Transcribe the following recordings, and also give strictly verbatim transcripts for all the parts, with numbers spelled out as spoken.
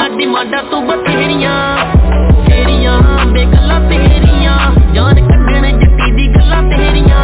ਪੂਰੀਆਂ ਡਿਮਾਂਡਾਂ ਤੂੰ ਬਥੇਰੀਆਂ ਤੇਰੀਆਂ ਬੇਗੱਲਾਂ ਤੇਰੀਆਂ ਜਾਨ ਕੱਢਣ ਜੱਟੀ ਦੀ ਗੱਲਾਂ ਤੇਰੀਆਂ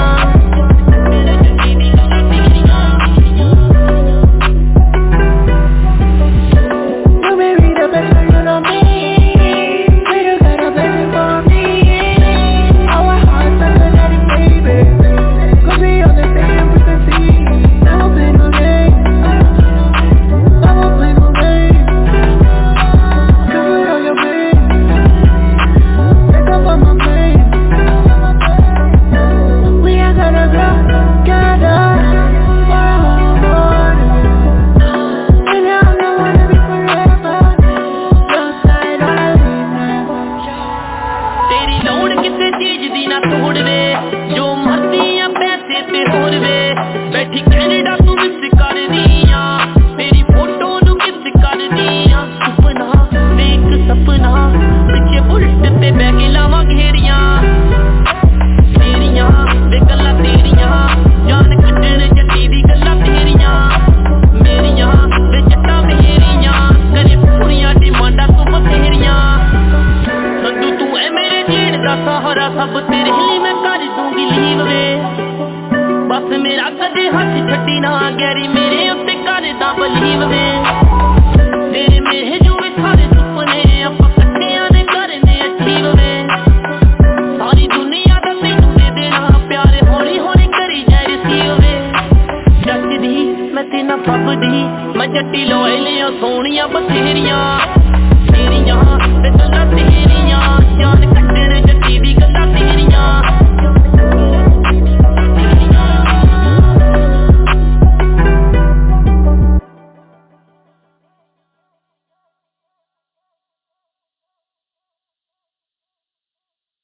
बैठी कैनेडा तू मिस करनी तेरी फोटो नू किस करनी सुपना देख सपना पिछे बुलट ते बह के लावां घेरियां तेरियां ते गल्लां तेरियां जान कड्डण जट्टी दी गल्लां तेरियां मेरियां ते जट्टां मेरियां करे पूरियां डिमांडां तू बथेरियां संधू तू ऐ मेरे जीण दा सहारा सब तेरे लिए मैं कर दूंगी लीव वे बस मेरा कदे हथ छड्डी ना गैरी मेरे उत्ते करदा बलीव वे तेरे मेरे जो भी सारे सुपने आपां कट्ठियां ने करने अचीव वे सारी दुनिया दा तैनूं दे देना प्यार हौली हौली करी जाए रिसीव वे जट दी मैं ते ना फबदी मैं जट्टी लोए लिया सोहणियां बथेरियां